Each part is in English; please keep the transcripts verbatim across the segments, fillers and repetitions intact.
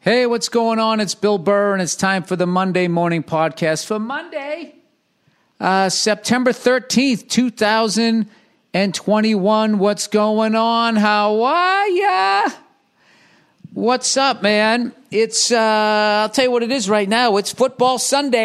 Hey, what's going on? It's Bill Burr, and it's time for the Monday Morning Podcast for Monday, uh, September thirteenth, two thousand twenty-one. What's going on? How are ya? What's up, man? It's, uh, I'll tell you what it is right now. It's Football Sunday.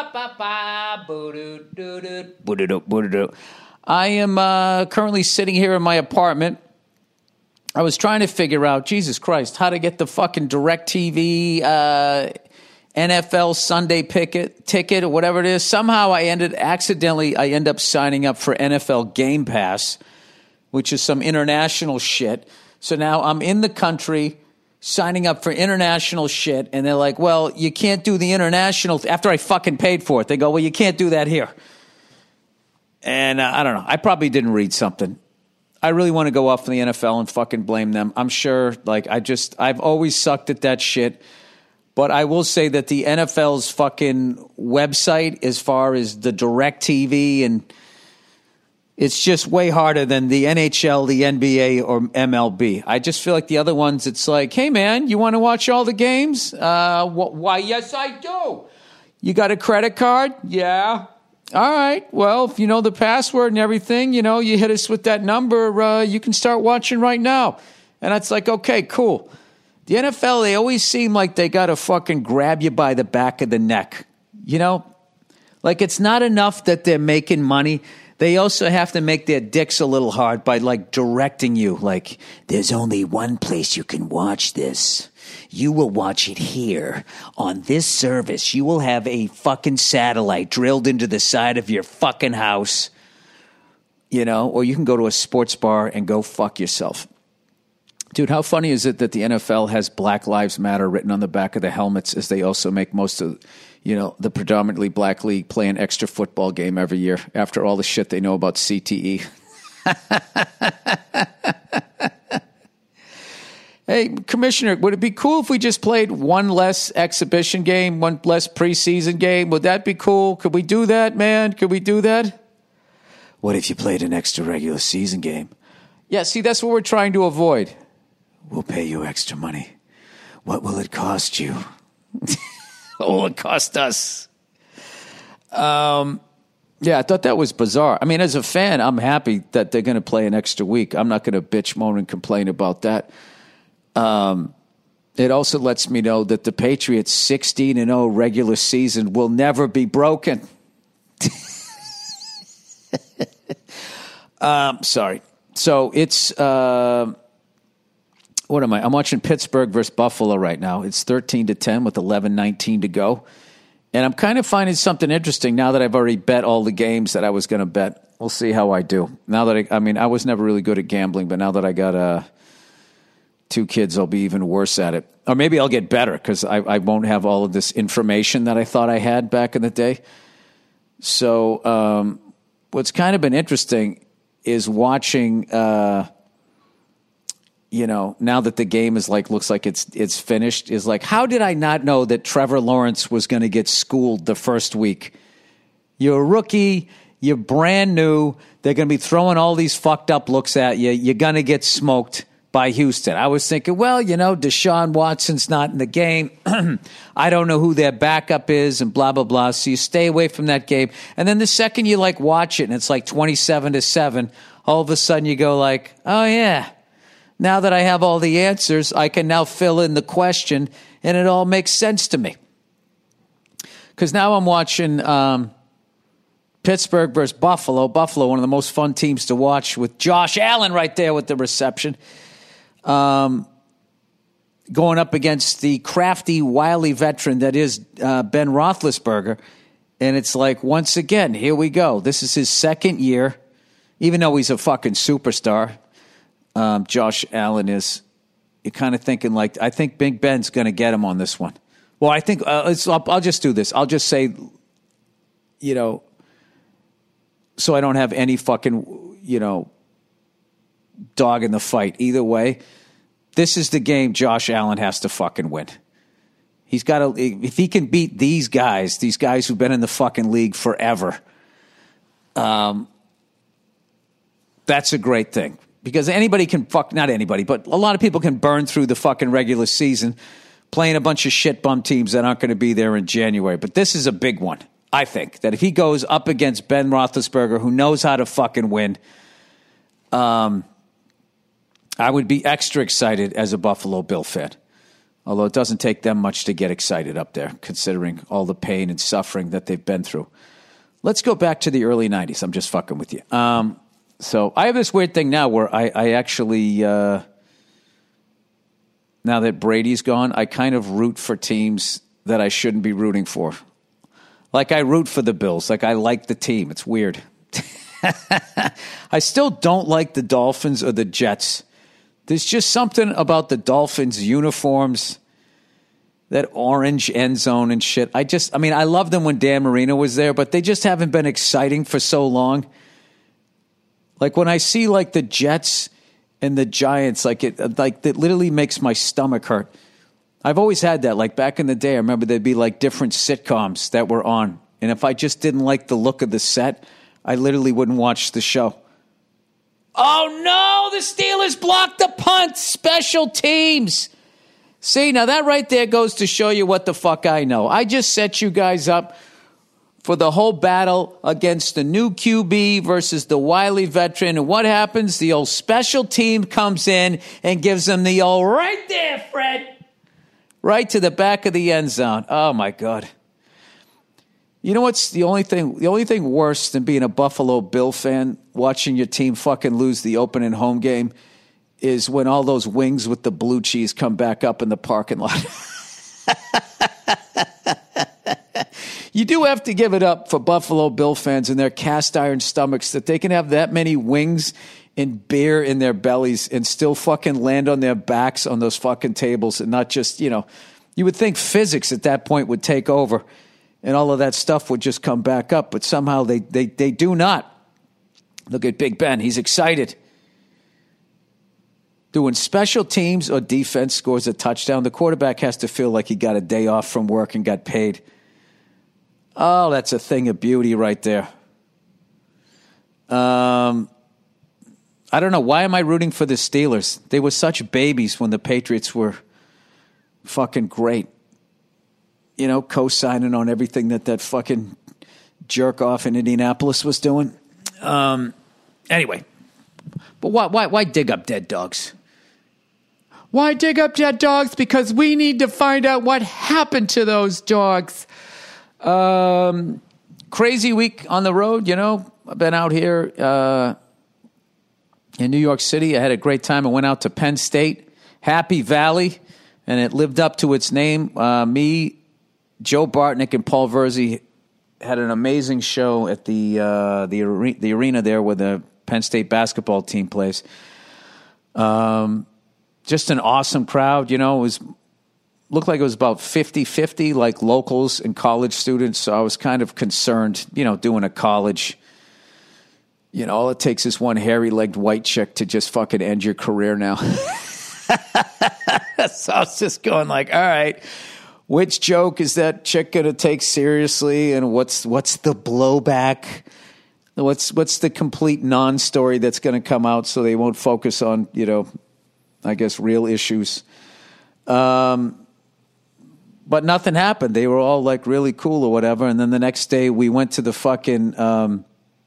I am uh, currently sitting here in my apartment. I was trying to figure out, Jesus Christ, how to get the fucking DirecTV uh, N F L Sunday picket, ticket or whatever it is. Somehow I ended, accidentally, I end up signing up for N F L Game Pass, which is some international shit. So now I'm in the country signing up for international shit, and they're like, well, you can't do the international, after I fucking paid for it. They go, well, you can't do that here. And uh, I don't know. I probably didn't read something. I really want to go off on the N F L and fucking blame them. I'm sure, like, I just, I've always sucked at that shit. But I will say that the N F L's fucking website, as far as the DirecTV, and it's just way harder than the N H L, the N B A, or M L B. I just feel like the other ones, it's like, hey, man, you want to watch all the games? Uh, wh- why, yes, I do. You got a credit card? Yeah. All right, well, if you know the password and everything, you know, you hit us with that number, uh, you can start watching right now. And it's like, okay, cool. The N F L, they always seem like they got to fucking grab you by the back of the neck. You know, like it's not enough that they're making money. They also have to make their dicks a little hard by like directing you. Like, there's only one place you can watch this. You will watch it here on this service. You will have a fucking satellite drilled into the side of your fucking house, you know, or you can go to a sports bar and go fuck yourself. Dude, how funny is it that the N F L has Black Lives Matter written on the back of the helmets, as they also make most of, you know, the predominantly black league play an extra football game every year after all the shit they know about C T E. Hey, Commissioner, would it be cool if we just played one less exhibition game, one less preseason game? Would that be cool? Could we do that, man? Could we do that? What if you played an extra regular season game? Yeah, see, that's what we're trying to avoid. We'll pay you extra money. What will it cost you? What will it cost us? Um, yeah, I thought that was bizarre. I mean, as a fan, I'm happy that they're going to play an extra week. I'm not going to bitch, moan, and complain about that. Um, it also lets me know that the Patriots' sixteen and oh regular season will never be broken. um, sorry. So it's, uh, what am I? I'm watching Pittsburgh versus Buffalo right now. It's thirteen to ten with eleven nineteen to go. And I'm kind of finding something interesting now that I've already bet all the games that I was going to bet. We'll see how I do. Now that I, I mean, I was never really good at gambling, but now that I got a, two kids, I'll be even worse at it. Or maybe I'll get better because I, I won't have all of this information that I thought I had back in the day. So um, what's kind of been interesting is watching, uh, you know, now that the game is like, looks like it's it's finished, is like, how did I not know that Trevor Lawrence was going to get schooled the first week? You're a rookie. You're brand new. They're going to be throwing all these fucked up looks at you. You're going to get smoked by Houston. I was thinking, well, you know, Deshaun Watson's not in the game. I don't know who their backup is and blah, blah, blah. So you stay away from that game. And then the second you like watch it and it's like twenty-seven to seven, all of a sudden you go like, oh yeah, now that I have all the answers, I can now fill in the question and it all makes sense to me. Because now I'm watching um, Pittsburgh versus Buffalo. Buffalo, one of the most fun teams to watch, with Josh Allen right there with the reception. Um, going up against the crafty, wily veteran that is uh, Ben Roethlisberger. And it's like, once again, here we go. This is his second year, even though he's a fucking superstar. Um, Josh Allen is. You're kind of thinking like, I think Big Ben's going to get him on this one. Well, I think uh, it's, I'll, I'll just do this. I'll just say, you know, so I don't have any fucking, you know, dog in the fight. Either way, this is the game Josh Allen has to fucking win. He's got to, if he can beat these guys, these guys who've been in the fucking league forever, um, that's a great thing. Because anybody can fuck, not anybody, but a lot of people can burn through the fucking regular season. playing a bunch of shit bum teams that aren't going to be there in January. But this is a big one, I think, that if he goes up against Ben Roethlisberger, who knows how to fucking win, um, I would be extra excited as a Buffalo Bill fan. Although it doesn't take them much to get excited up there, considering all the pain and suffering that they've been through. Let's go back to the early nineties. I'm just fucking with you. Um, so I have this weird thing now where I, I actually, uh, now that Brady's gone, I kind of root for teams that I shouldn't be rooting for. Like I root for the Bills. Like I like the team. It's weird. I still don't like the Dolphins or the Jets. There's just something about the Dolphins' uniforms, that orange end zone and shit. I just, I mean, I loved them when Dan Marino was there, but they just haven't been exciting for so long. Like when I see like the Jets and the Giants, like it, like it literally makes my stomach hurt. I've always had that. Like back in the day, I remember there'd be like different sitcoms that were on. And if I just didn't like the look of the set, I literally wouldn't watch the show. Oh, no, the Steelers blocked the punt. Special teams. See, now that right there goes to show you what the fuck I know. I just set you guys up for the whole battle against the new Q B versus the wily veteran. And what happens? The old special team comes in and gives them the old right there, Fred. Right to the back of the end zone. Oh, my God. You know what's the only thing, the only thing worse than being a Buffalo Bill fan, watching your team fucking lose the opening home game, is when all those wings with the blue cheese come back up in the parking lot. You do have to give it up for Buffalo Bill fans and their cast iron stomachs that they can have that many wings and beer in their bellies and still fucking land on their backs on those fucking tables and not just, you know, you would think physics at that point would take over and all of that stuff would just come back up, but somehow they, they, they do not. Look at Big Ben. He's excited. Doing special teams or defense scores a touchdown, the quarterback has to feel like he got a day off from work and got paid. Oh, that's a thing of beauty right there. Um, I don't know. Why am I rooting for the Steelers? They were such babies when the Patriots were fucking great. You know, co-signing on everything that that fucking jerk-off in Indianapolis was doing. Um, anyway, but why, why, why dig up dead dogs? Why dig up dead dogs? Because we need to find out what happened to those dogs. Um, crazy week on the road, you know. I've been out here uh, in New York City. I had a great time. I went out to Penn State, Happy Valley, and it lived up to its name. Uh, me, Joe Bartnick, and Paul Verzi had an amazing show at the uh, the, are- the arena there where the Penn State basketball team plays. Um, just an awesome crowd, you know. It was looked like it was about fifty-fifty, like locals and college students. So I was kind of concerned, you know, doing a college. You know, all it takes is one hairy-legged white chick to just fucking end your career now. So I was just going like, all right, which joke is that chick going to take seriously, and what's what's the blowback? What's what's the complete non-story that's going to come out so they won't focus on, you know, I guess, real issues. Um, but nothing happened. They were all like really cool or whatever. And then the next day we went to the fucking, um,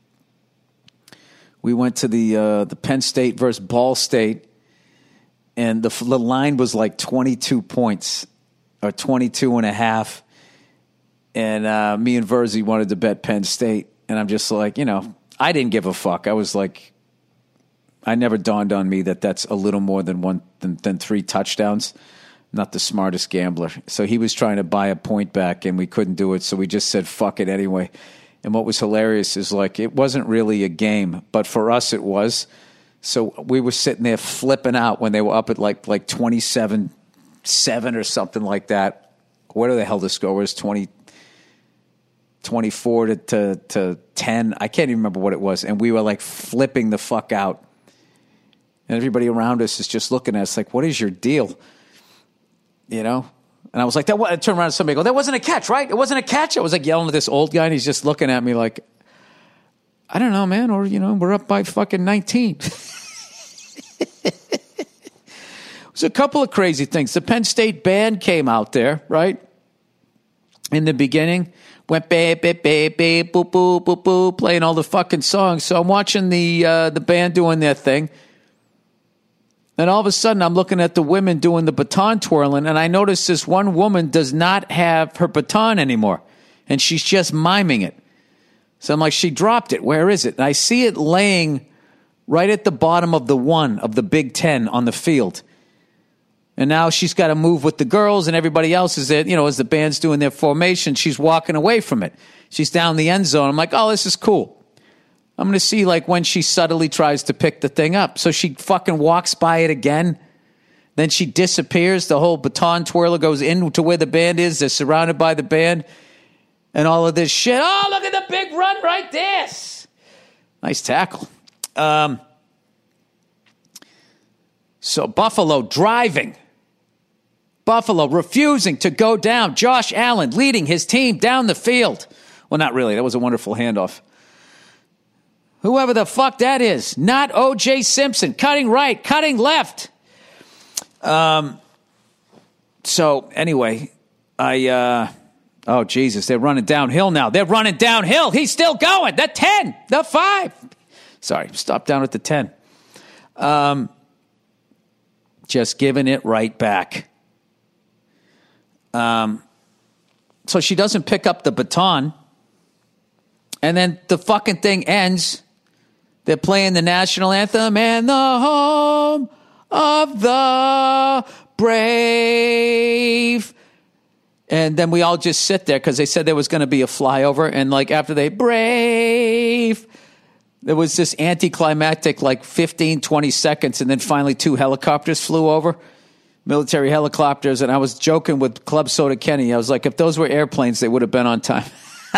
we went to the, uh, the Penn State versus Ball State. And the, the line was like twenty-two points or twenty-two and a half. And uh, me and Verzi wanted to bet Penn State. And I'm just like, you know, I didn't give a fuck. I was like, I never dawned on me that that's a little more than one than, than three touchdowns. Not the smartest gambler. So he was trying to buy a point back, and we couldn't do it. So we just said, fuck it anyway. And what was hilarious is, like, it wasn't really a game, but for us it was. So we were sitting there flipping out when they were up at like like twenty-seven seven or something like that. What the hell the score was? twenty twenty-four to, to, to ten. I can't even remember what it was. And we were like flipping the fuck out. And everybody around us is just looking at us like, what is your deal? You know? And I was like, that. I turned around to somebody and go, that wasn't a catch, right? It wasn't a catch. I was like yelling at this old guy, and he's just looking at me like, I don't know, man. Or, you know, we're up by fucking nineteen. There's a couple of crazy things. The Penn State band came out there, right? In the beginning, went babe, babe, babe, babe, boop, boop, boop, boop, playing all the fucking songs. So I'm watching the uh, the band doing their thing. And all of a sudden, I'm looking at the women doing the baton twirling, and I notice this one woman does not have her baton anymore, and she's just miming it. So I'm like, she dropped it. Where is it? And I see it laying right at the bottom of the one of the Big Ten on the field. And now she's got to move with the girls, and everybody else is there, you know, as the band's doing their formation, she's walking away from it. She's down the end zone. I'm like, oh, this is cool. I'm going to see, like, when she subtly tries to pick the thing up. So she fucking walks by it again. Then she disappears. The whole baton twirler goes into where the band is. They're surrounded by the band. And all of this shit. Oh, look at the big run right there. Nice tackle. Um, so Buffalo driving. Buffalo refusing to go down. Josh Allen leading his team down the field. Well, not really. That was a wonderful handoff. Whoever the fuck that is. Not O J Simpson. Cutting right, cutting left. Um. So, anyway, I, uh, oh, Jesus, they're running downhill now. They're running downhill. He's still going. The ten, the five. Sorry, stop down at the ten. Um, just giving it right back. Um. So she doesn't pick up the baton. And then the fucking thing ends. They're playing the national anthem and the home of the brave. And then we all just sit there because they said there was going to be a flyover. And like after they brave, there was this anticlimactic like fifteen, twenty seconds. And then finally two helicopters flew over, military helicopters. And I was joking with Club Soda Kenny. I was like, if those were airplanes, they would have been on time.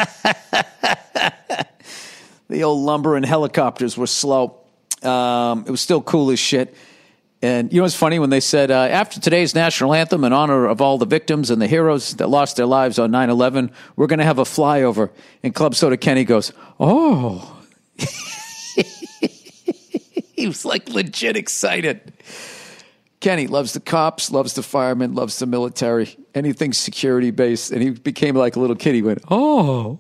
The old lumber and helicopters were slow. Um, it was still cool as shit. And you know what's funny? When they said, uh, after today's national anthem in honor of all the victims and the heroes that lost their lives on nine eleven, we're going to have a flyover. And Club Soda Kenny goes, oh. He was like legit excited. Kenny loves the cops, loves the firemen, loves the military, anything security-based. And he became like a little kid. He went, oh.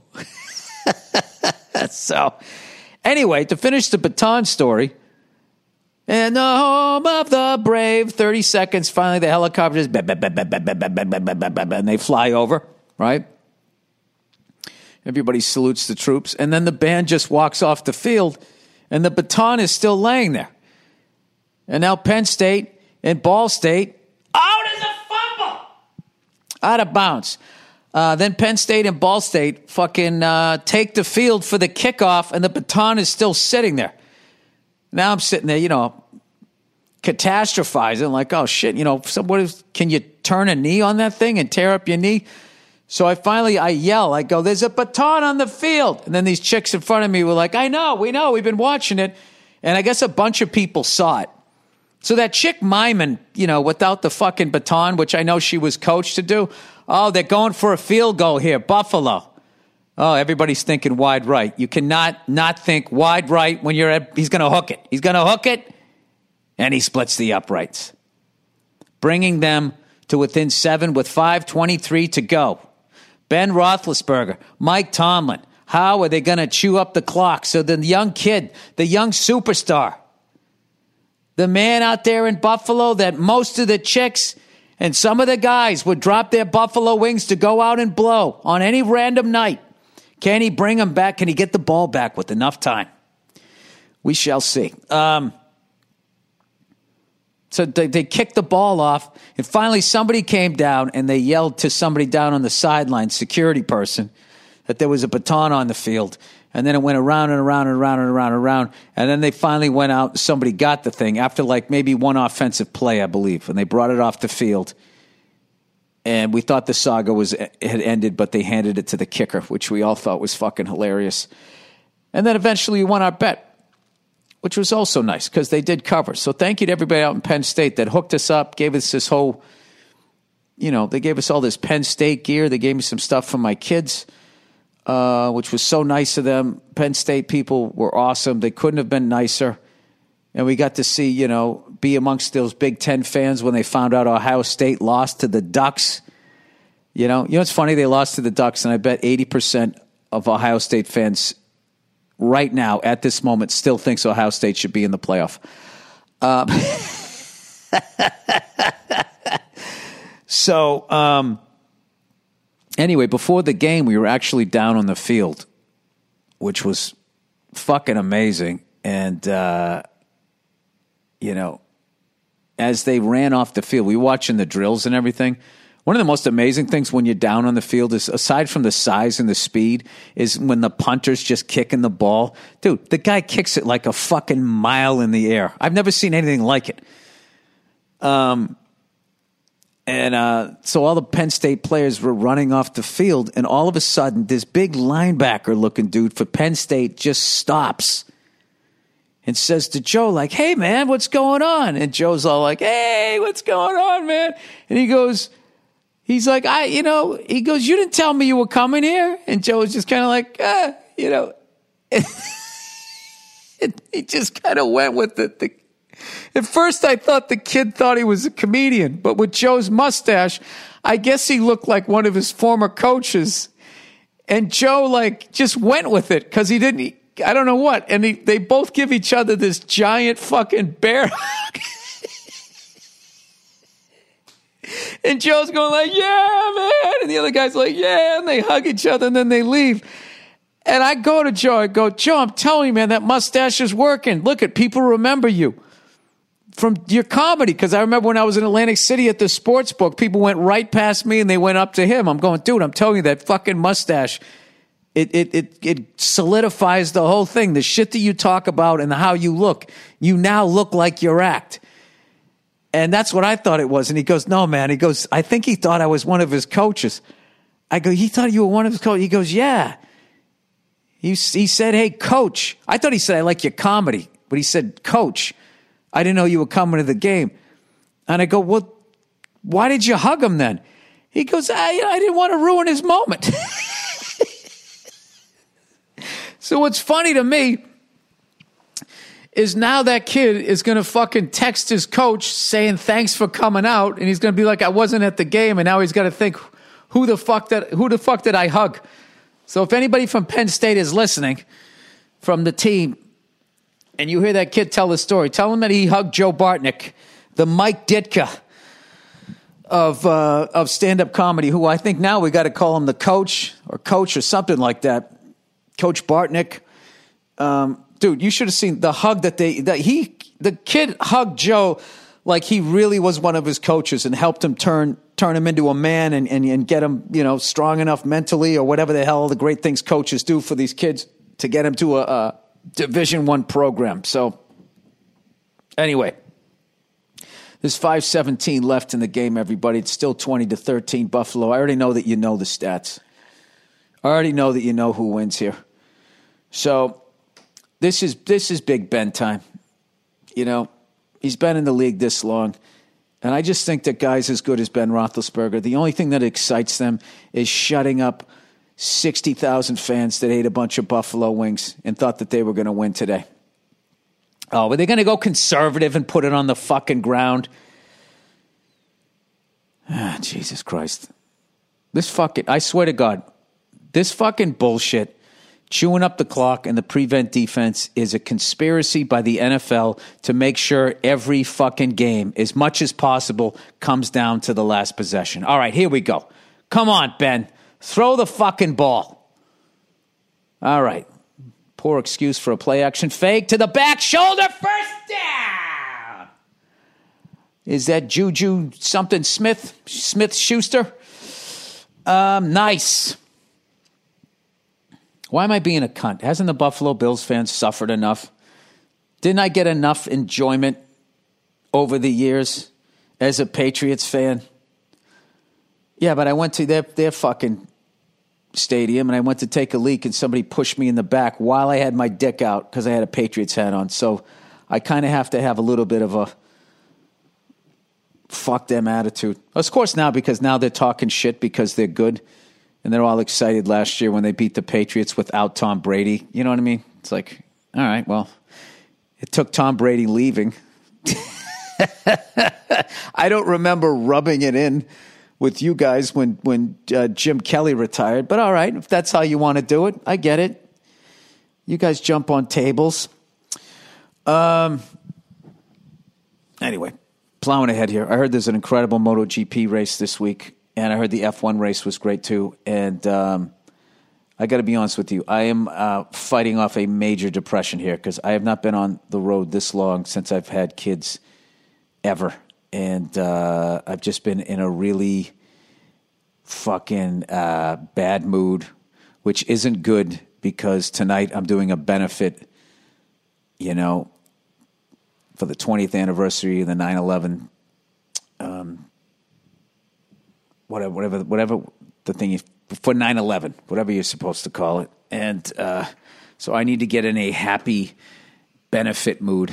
So, anyway, to finish the baton story, and the home of the brave, thirty seconds, finally the helicopters, and they fly over, right? Everybody salutes the troops, and then the band just walks off the field, and the baton is still laying there. And now Penn State and Ball State, out is a fumble! Out of bounds. Uh, then Penn State and Ball State fucking uh, take the field for the kickoff, and the baton is still sitting there. Now I'm sitting there, you know, catastrophizing, like, oh, shit, you know, somebody, can you turn a knee on that thing and tear up your knee? So I finally, I yell, I go, there's a baton on the field. And then these chicks in front of me were like, I know, we know, we've been watching it. And I guess a bunch of people saw it. So that chick miming, you know, without the fucking baton, which I know she was coached to do, oh, they're going for a field goal here, Buffalo. Oh, everybody's thinking wide right. You cannot not think wide right when you're at, he's going to hook it. He's going to hook it, and he splits the uprights, bringing them to within seven with five twenty-three to go. Ben Roethlisberger, Mike Tomlin, how are they going to chew up the clock? So the young kid, the young superstar, the man out there in Buffalo that most of the chicks and some of the guys would drop their buffalo wings to go out and blow on any random night. Can he bring them back? Can he get the ball back with enough time? We shall see. Um, so they, they kicked the ball off, and finally somebody came down, and they yelled to somebody down on the sideline, security person, that there was a baton on the field. And then it went around and around and around and around and around. And then they finally went out. Somebody got the thing after like maybe one offensive play, I believe. And they brought it off the field. And we thought the saga was had ended, but they handed it to the kicker, which we all thought was fucking hilarious. And then eventually we won our bet, which was also nice because they did cover. So thank you to everybody out in Penn State that hooked us up, gave us this whole, you know, they gave us all this Penn State gear. They gave me some stuff for my kids. Uh, which was so nice of them. Penn State people were awesome. They couldn't have been nicer. And we got to see, you know, be amongst those Big Ten fans when they found out Ohio State lost to the Ducks. You know, you know, it's funny, they lost to the Ducks, and I bet eighty percent of Ohio State fans right now, at this moment, still thinks Ohio State should be in the playoff. Um, so, um, anyway, before the game, we were actually down on the field, which was fucking amazing. And, uh, you know, as they ran off the field, we were watching the drills and everything. One of the most amazing things when you're down on the field is, aside from the size and the speed, is when the punter's just kicking the ball. Dude, the guy kicks it like a fucking mile in the air. I've never seen anything like it. Um, and uh, so all the Penn State players were running off the field, and all of a sudden, this big linebacker-looking dude for Penn State just stops and says to Joe, like, hey, man, what's going on? And Joe's all like, hey, what's going on, man? And he goes... He's like, I, you know, he goes, you didn't tell me you were coming here. And Joe was just kind of like, ah, you know, he just kind of went with it. The, at first, I thought the kid thought he was a comedian, but with Joe's mustache, I guess he looked like one of his former coaches. And Joe, like, just went with it because he didn't, I don't know what. And he, they both give each other this giant fucking bear hug. And Joe's going like, yeah, man. And the other guy's like, yeah. And they hug each other and then they leave. And I go to Joe. I go, Joe, I'm telling you, man, that mustache is working. Look at people remember you from your comedy. Because I remember when I was in Atlantic City at the sports book, people went right past me and they went up to him. I'm going, dude, I'm telling you, that fucking mustache, it it it it solidifies the whole thing. The shit that you talk about and how you look, you now look like your act. And that's what I thought it was. And he goes, no, man. He goes, I think he thought I was one of his coaches. I go, he thought you were one of his coaches? He goes, yeah. He, he said, hey, coach. I thought he said, I like your comedy. But he said, coach. I didn't know you were coming to the game. And I go, well, why did you hug him then? He goes, I, I didn't want to ruin his moment. So what's funny to me is now that kid is going to fucking text his coach saying thanks for coming out, and he's going to be like, I wasn't at the game, and now he's got to think, who the fuck that who the fuck did I hug? So if anybody from Penn State is listening from the team, and you hear that kid tell the story, tell him that he hugged Joe Bartnick, the Mike Ditka of uh, of stand-up comedy, who I think now we got to call him the coach or coach or something like that. Coach Bartnick. Um, Dude, you should have seen the hug that they, that he, the kid hugged Joe like he really was one of his coaches and helped him turn, turn him into a man and, and, and get him, you know, strong enough mentally or whatever the hell the great things coaches do for these kids to get him to a, a Division One program. So anyway, there's five seventeen left in the game, everybody. It's still twenty to thirteen Buffalo. I already know that you know the stats. I already know that you know who wins here. So, This is this is Big Ben time. You know, he's been in the league this long. And I just think that guys as good as Ben Roethlisberger, the only thing that excites them is shutting up sixty thousand fans that ate a bunch of Buffalo wings and thought that they were going to win today. Oh, but they're going to go conservative and put it on the fucking ground. Ah, Jesus Christ. This fucking, I swear to God, this fucking bullshit, chewing up the clock and the prevent defense is a conspiracy by the N F L to make sure every fucking game, as much as possible, comes down to the last possession. All right, here we go. Come on, Ben. Throw the fucking ball. All right. Poor excuse for a play action fake to the back shoulder. First down. Is that Juju something Smith? Smith Schuster? Um, nice. Why am I being a cunt? Hasn't the Buffalo Bills fans suffered enough? Didn't I get enough enjoyment over the years as a Patriots fan? Yeah, but I went to their, their fucking stadium and I went to take a leak and somebody pushed me in the back while I had my dick out because I had a Patriots hat on. So I kind of have to have a little bit of a fuck them attitude. Of course now, because now they're talking shit because they're good. And they're all excited last year when they beat the Patriots without Tom Brady. You know what I mean? It's like, all right, well, It took Tom Brady leaving. I don't remember rubbing it in with you guys when, when uh, Jim Kelly retired. But all right, if that's how you want to do it, I get it. You guys jump on tables. Um. Anyway, plowing ahead here. I heard there's an incredible MotoGP race this week, and I heard the F one race was great too. And um, I got to be honest with you, I am uh, fighting off a major depression here because I have not been on the road this long since I've had kids ever. And uh, I've just been in a really fucking uh, bad mood, which isn't good because tonight I'm doing a benefit, you know, for the twentieth anniversary of the nine eleven, um, whatever, whatever, whatever the thing is, for nine eleven, whatever you're supposed to call it. And uh, so I need to get in a happy benefit mood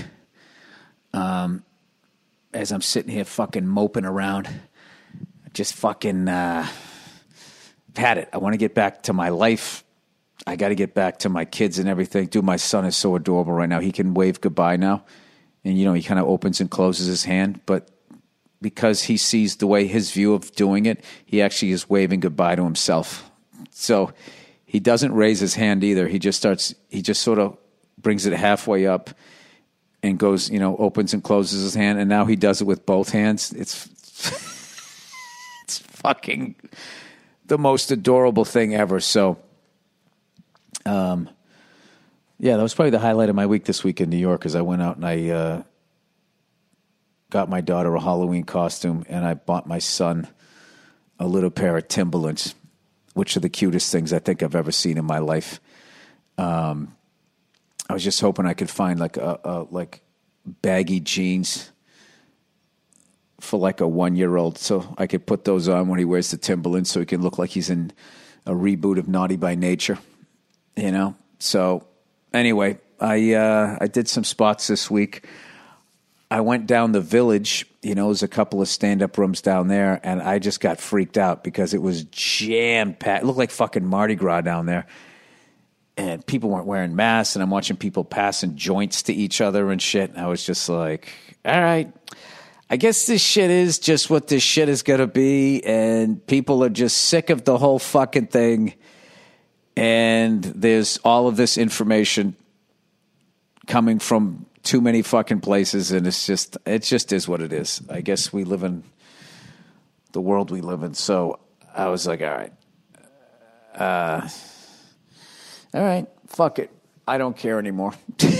um, as I'm sitting here fucking moping around. Just fucking uh, had it. I want to get back to my life. I got to get back to my kids and everything. Dude, my son is so adorable right now. He can wave goodbye now. And, you know, he kind of opens and closes his hand. But because he sees the way his view of doing it, he actually is waving goodbye to himself. So he doesn't raise his hand either. He just starts, he just sort of brings it halfway up and goes, you know, opens and closes his hand. And now he does it with both hands. It's, it's fucking the most adorable thing ever. So, um, yeah, that was probably the highlight of my week this week in New York as I went out and I uh, got my daughter a Halloween costume and I bought my son a little pair of Timberlands, which are the cutest things I think I've ever seen in my life. Um, I was just hoping I could find like a, a like baggy jeans for like a one-year-old so I could put those on when he wears the Timberlands so he can look like he's in a reboot of Naughty by Nature, you know? So... Anyway, I uh, I did some spots this week. I went down the Village. You know, there's a couple of stand-up rooms down there, and I just got freaked out because it was jam-packed. It looked like fucking Mardi Gras down there. And people weren't wearing masks, and I'm watching people passing joints to each other and shit. And I was just like, all right, I guess this shit is just what this shit is going to be, and people are just sick of the whole fucking thing. And there's all of this information coming from too many fucking places, and it's just, it just is what it is. I guess we live in the world we live in. So I was like, all right, uh, all right, fuck it. I don't care anymore.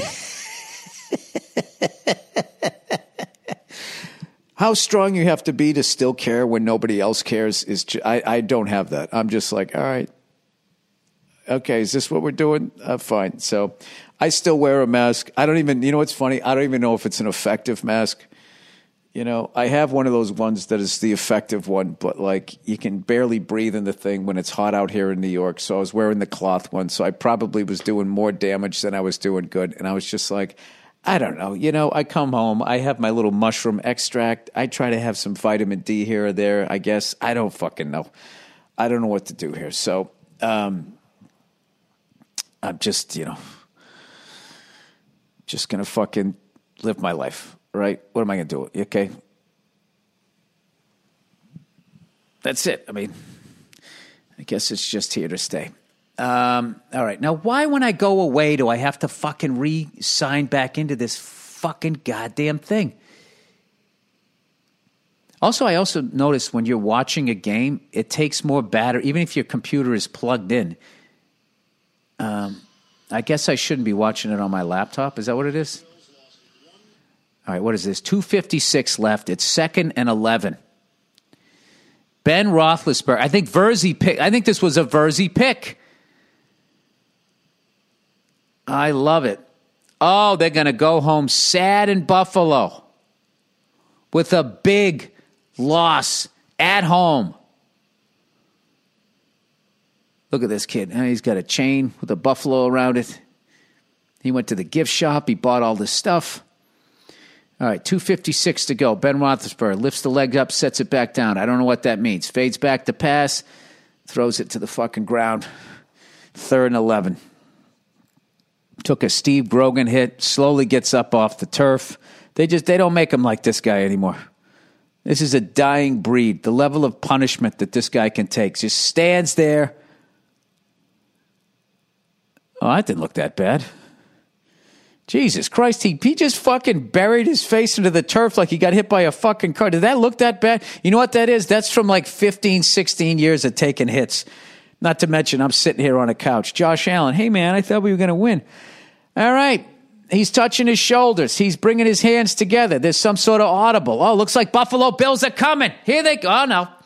How strong you have to be to still care when nobody else cares is, ju- I, I don't have that. I'm just like, all right. Okay, is this what we're doing? Uh, fine. So I still wear a mask. I don't even, you know what's funny? I don't even know if it's an effective mask. You know, I have one of those ones that is the effective one, but like you can barely breathe in the thing when it's hot out here in New York. So I was wearing the cloth one. So I probably was doing more damage than I was doing good. And I was just like, I don't know. You know, I come home. I have my little mushroom extract. I try to have some vitamin D here or there, I guess. I don't fucking know. I don't know what to do here. So, um, I'm just, you know, just going to fucking live my life, right? What am I going to do? Okay. That's it. I mean, I guess it's just here to stay. Um, all right. Now, why when I go away do I have to fucking re-sign back into this fucking goddamn thing? Also, I also noticed when you're watching a game, it takes more battery, even if your computer is plugged in. Um, I guess I shouldn't be watching it on my laptop. Is that what it is? All right, what is this? two fifty-six left. It's second and eleven. Ben Roethlisberger. I think Verzi pick. I think this was a Verzi pick. I love it. Oh, they're going to go home sad in Buffalo with a big loss at home. Look at this kid. He's got a chain with a buffalo around it. He went to the gift shop. He bought all this stuff. All right, two fifty-six to go. Ben Roethlisberger lifts the leg up, sets it back down. I don't know what that means. Fades back to pass, throws it to the fucking ground. Third and eleven. Took a Steve Grogan hit, slowly gets up off the turf. They just, they don't make him like this guy anymore. This is a dying breed. The level of punishment that this guy can take. Just stands there. Oh, that didn't look that bad. Jesus Christ, he, he just fucking buried his face into the turf like he got hit by a fucking car. Did that look that bad? You know what that is? That's from like fifteen, sixteen years of taking hits. Not to mention, I'm sitting here on a couch. Josh Allen, hey man, I thought we were going to win. All right. He's touching his shoulders. He's bringing his hands together. There's some sort of audible. Oh, looks like Buffalo Bills are coming. Here they go. Oh, no.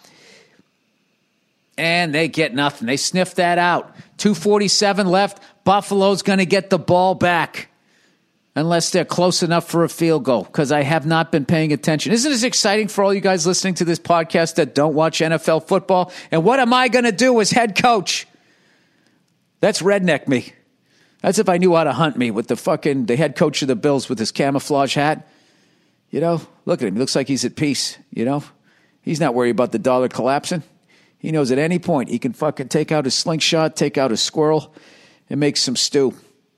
And they get nothing. They sniff that out. two forty-seven left. Buffalo's going to get the ball back. Unless they're close enough for a field goal, because I have not been paying attention. Isn't this exciting for all you guys listening to this podcast that don't watch N F L football? And what am I going to do as head coach? That's redneck me. That's if I knew how to hunt me with the fucking, the head coach of the Bills with his camouflage hat. You know, look at him. He looks like he's at peace, you know. He's not worried about the dollar collapsing. He knows at any point he can fucking take out his slingshot, take out a squirrel, and make some stew.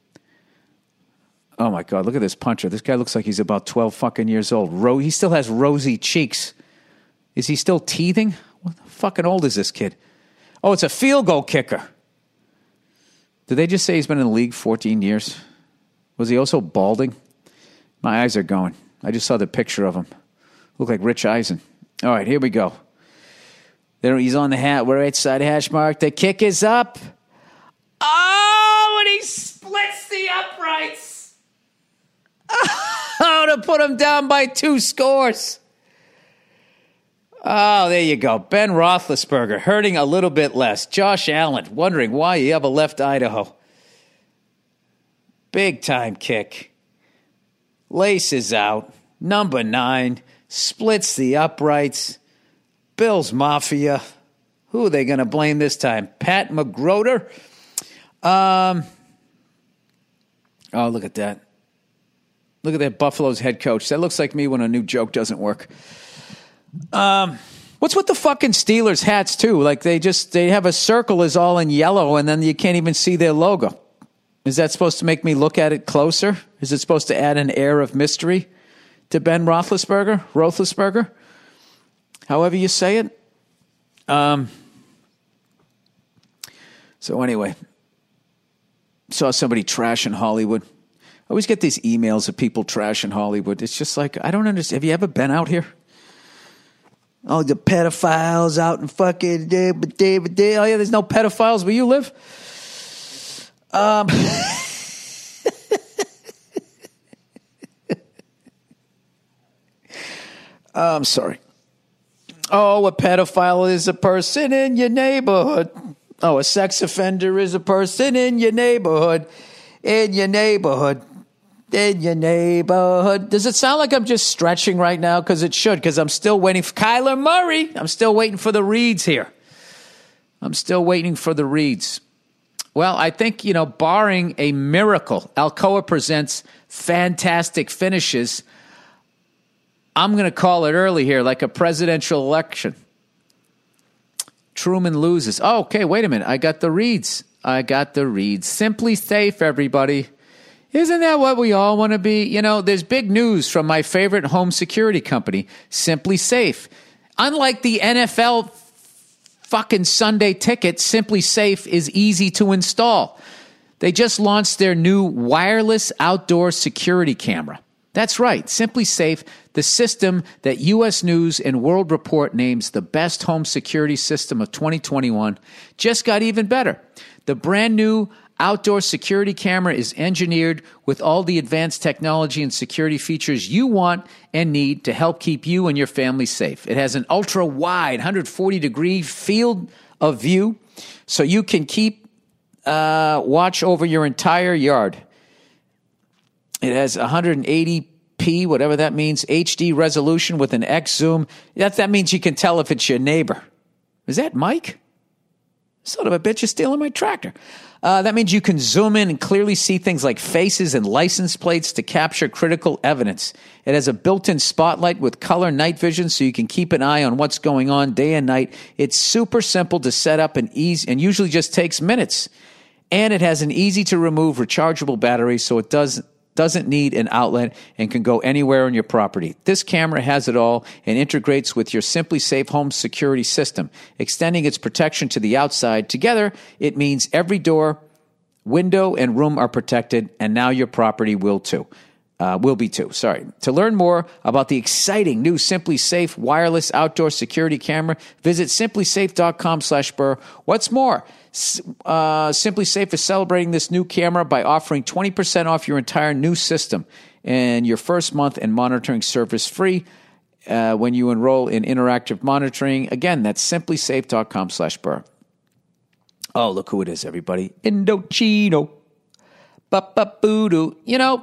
Oh, my God, look at this puncher. This guy looks like he's about twelve fucking years old. Ro- he still has rosy cheeks. Is he still teething? What the fucking old is this kid? Oh, it's a field goal kicker. Did they just say he's been in the league fourteen years? Was he also balding? My eyes are going. I just saw the picture of him. Look like Rich Eisen. All right, here we go. There, he's on the hat. We're right side hash mark. The kick is up. Oh, and he splits the uprights. Oh, to put him down by two scores. Oh, there you go. Ben Roethlisberger hurting a little bit less. Josh Allen wondering why you have a left Idaho. Big time kick. Laces out. Number nine. Splits the uprights. Bills Mafia. Who are they going to blame this time? Pat McGroder? Um. Oh, look at that. Look at that Buffalo's head coach. That looks like me when a new joke doesn't work. Um, what's with the fucking Steelers hats too? Like they just they have a circle is all in yellow, and then you can't even see their logo. Is that supposed to make me look at it closer? Is it supposed to add an air of mystery to Ben Roethlisberger? Roethlisberger, however you say it. Um. So anyway, saw somebody trashing Hollywood. I always get these emails of people trashing Hollywood. It's just like, I don't understand. Have you ever been out here? Oh, the pedophiles out in fucking... Oh, yeah, there's no pedophiles where you live? Um... I'm sorry. Oh, a pedophile is a person in your neighborhood. Oh, a sex offender is a person in your neighborhood. In your neighborhood. In your neighborhood. Does it sound like I'm just stretching right now? Because it should, because I'm still waiting for Kyler Murray. I'm still waiting for the reads here. I'm still waiting for the reads. Well, I think, you know, barring a miracle, Alcoa presents fantastic finishes. I'm going to call it early here, like a presidential election. Truman loses. Oh, okay, wait a minute. I got the reads. I got the reads. Simply Safe, everybody. Isn't that what we all want to be? You know, there's big news from my favorite home security company, Simply Safe. Unlike the N F L fucking Sunday Ticket, Simply Safe is easy to install. They just launched their new wireless outdoor security camera. That's right, Simply Safe, the system that U S News and World Report names the best home security system of twenty twenty-one, just got even better. The brand new outdoor security camera is engineered with all the advanced technology and security features you want and need to help keep you and your family safe. It has an ultra-wide one hundred forty degree field of view, so you can keep uh, watch over your entire yard. It has one hundred eighty p, whatever that means, H D resolution with an X zoom. That, that means you can tell if it's your neighbor. Is that Mike? Son of a bitch is stealing my tractor. Uh, that means you can zoom in and clearly see things like faces and license plates to capture critical evidence. It has a built-in spotlight with color night vision so you can keep an eye on what's going on day and night. It's super simple to set up and easy, and usually just takes minutes. And it has an easy-to-remove rechargeable battery, so it does, doesn't need an outlet and can go anywhere on your property. This camera has it all and integrates with your SimpliSafe home security system, extending its protection to the outside. Together, it means every door, window, and room are protected, and now your property will too. Uh, will be too, sorry. To learn more about the exciting new SimpliSafe wireless outdoor security camera, visit simplisafe.com slash Burr. What's more, uh, SimpliSafe is celebrating this new camera by offering twenty percent off your entire new system and your first month and monitoring service free uh, when you enroll in interactive monitoring. Again, that's simplisafe.com slash Burr. Oh, look who it is, everybody. Indochino. Ba-ba-boo-doo. You know,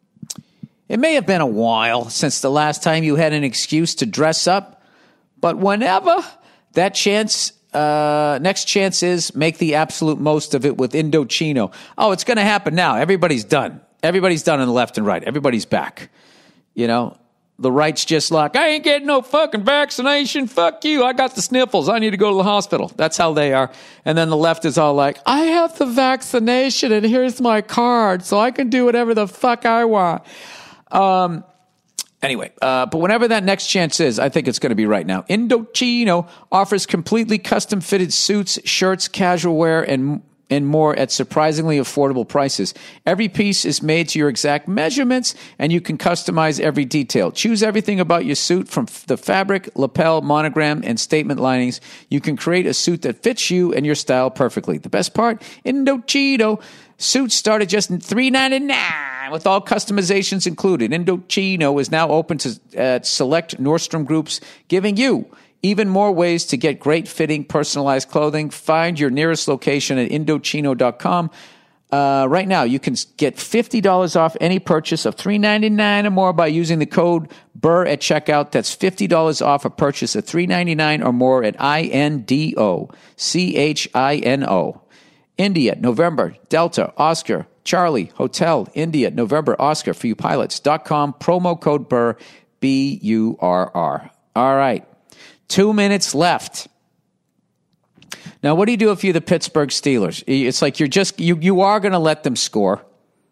it may have been a while since the last time you had an excuse to dress up, but whenever that chance, uh, next chance is, make the absolute most of it with Indochino. Oh, it's going to happen now. Everybody's done. Everybody's done on the left and right. Everybody's back. You know, the right's just like, I ain't getting no fucking vaccination. Fuck you. I got the sniffles. I need to go to the hospital. That's how they are. And then the left is all like, I have the vaccination and here's my card so I can do whatever the fuck I want. Um, anyway, uh, but whenever that next chance is, I think it's going to be right now. Indochino offers completely custom fitted suits, shirts, casual wear, and and more at surprisingly affordable prices. Every piece is made to your exact measurements, and you can customize every detail. Choose everything about your suit, from the fabric, lapel, monogram, and statement linings. You can create a suit that fits you and your style perfectly. The best part, Indochino suits start at just three ninety-nine with all customizations included. Indochino is now open to uh, select Nordstrom groups, giving you even more ways to get great fitting, personalized clothing. Find your nearest location at Indochino dot com. Uh, right now, you can get fifty dollars off any purchase of three ninety-nine or more by using the code Burr at checkout. That's fifty dollars off a purchase of three ninety-nine or more at I N D O C H I N O. India, November, Delta, Oscar, Charlie, Hotel, India, November, Oscar for you pilots dot com. Promo code Burr, B U R R. All right. Two minutes left. Now, what do you do if you're the Pittsburgh Steelers? It's like you're just, you, you are going to let them score.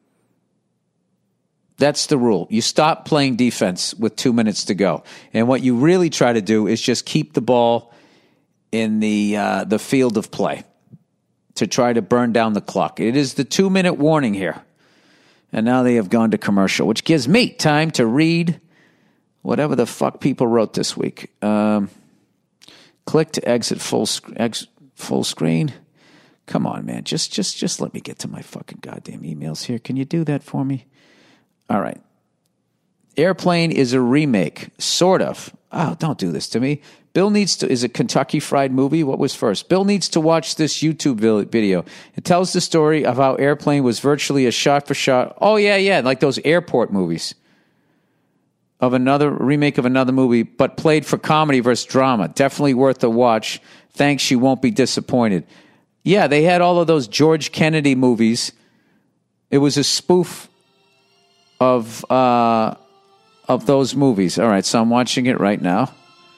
That's the rule. You stop playing defense with two minutes to go. And what you really try to do is just keep the ball in the uh, the field of play to try to burn down the clock. It is the two-minute warning here. And now they have gone to commercial, which gives me time to read whatever the fuck people wrote this week. Um, click to exit full, sc- ex- full screen. Come on, man. Just, just, just let me get to my fucking goddamn emails here. Can you do that for me? All right. Airplane is a remake, sort of. Oh, don't do this to me. Bill needs to, is it Kentucky Fried Movie? What was first? Bill needs to watch this YouTube video. It tells the story of how Airplane was virtually a shot-for-shot. Oh, yeah, yeah, like those airport movies. Of another remake of another movie, but played for comedy versus drama. Definitely worth a watch. Thanks, you won't be disappointed. Yeah, they had all of those George Kennedy movies. It was a spoof of uh, of those movies. All right, so I'm watching it right now.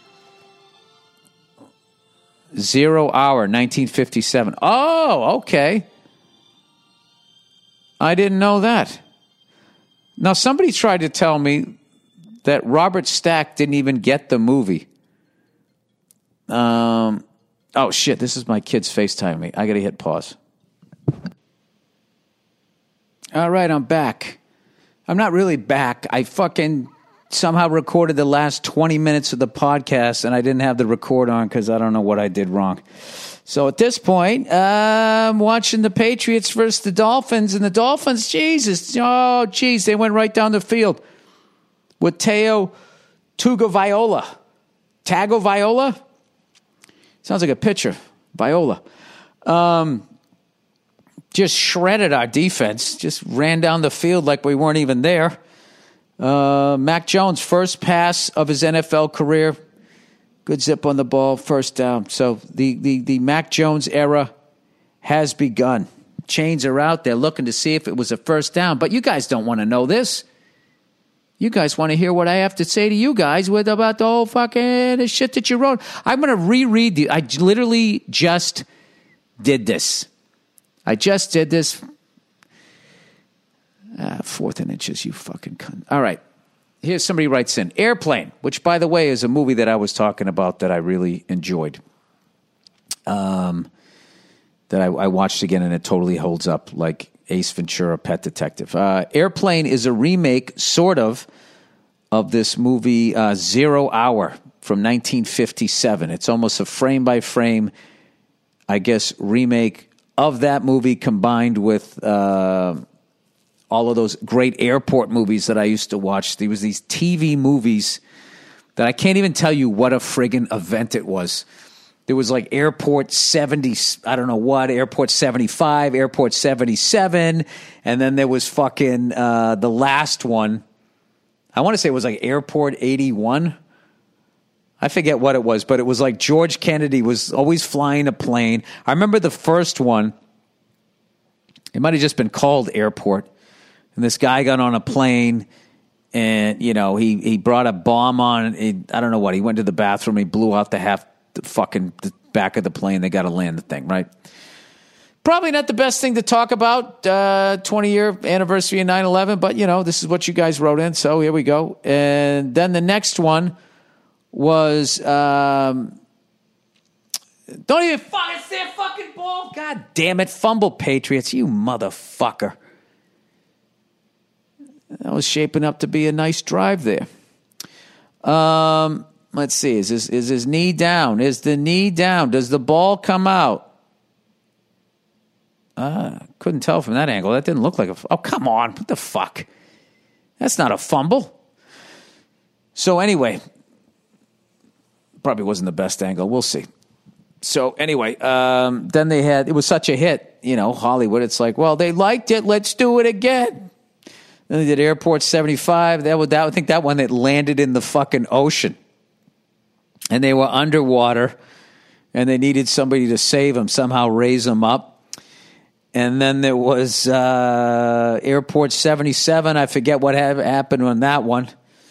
Zero Hour, nineteen fifty-seven. Oh, okay. I didn't know that. Now, somebody tried to tell me that Robert Stack didn't even get the movie. Um, oh, shit, this is my kids FaceTiming me. I got to hit pause. All right, I'm back. I'm not really back. I fucking somehow recorded the last twenty minutes of the podcast, and I didn't have the record on because I don't know what I did wrong. So at this point, uh, I'm watching the Patriots versus the Dolphins, and the Dolphins, Jesus, oh, geez, they went right down the field with Teo Tagovailoa. Tagovailoa? Sounds like a pitcher. Viola. Um, just shredded our defense. Just ran down the field like we weren't even there. Uh, Mac Jones, first pass of his N F L career. Good zip on the ball, first down. So the, the, the Mac Jones era has begun. Chains are out. They're looking to see if it was a first down. But you guys don't want to know this. You guys want to hear what I have to say to you guys with about the whole fucking the shit that you wrote. I'm going to reread the. I literally just did this. I just did this. Ah, fourth and inches, you fucking cunt. All right. Here's somebody writes in. Airplane, which, by the way, is a movie that I was talking about that I really enjoyed. Um, that I, I watched again, and it totally holds up like Ace Ventura, Pet Detective. Uh, Airplane is a remake, sort of, of this movie uh, Zero Hour from nineteen fifty-seven. It's almost a frame-by-frame, I guess, remake of that movie combined with... Uh, all of those great airport movies that I used to watch. There was these T V movies that I can't even tell you what a friggin' event it was. There was like Airport seventy, I don't know what, Airport seventy-five, Airport seventy-seven, and then there was fucking uh, the last one. I want to say it was like Airport eighty-one. I forget what it was, but it was like George Kennedy was always flying a plane. I remember the first one. It might have just been called Airport. And this guy got on a plane, and, you know, he, he brought a bomb on. He, I don't know what. He went to the bathroom. He blew out the half, the fucking the back of the plane. They got to land the thing, right? Probably not the best thing to talk about, uh, twenty-year anniversary of nine eleven, but, you know, this is what you guys wrote in, so here we go. And then the next one was, um, don't even fucking say a fucking ball. God damn it, fumble Patriots, you motherfucker. That was shaping up to be a nice drive there. Um, let's see. Is his, is his knee down? Is the knee down? Does the ball come out? Uh, couldn't tell from that angle. That didn't look like a... Oh, come on. What the fuck? That's not a fumble. So anyway, probably wasn't the best angle. We'll see. So anyway, um, then they had... It was such a hit, you know, Hollywood. It's like, well, they liked it. Let's do it again. Then they did Airport seventy-five. That was that. I think that one that landed in the fucking ocean, and they were underwater, and they needed somebody to save them, somehow raise them up. And then there was uh, Airport seventy-seven. I forget what ha- happened on that one.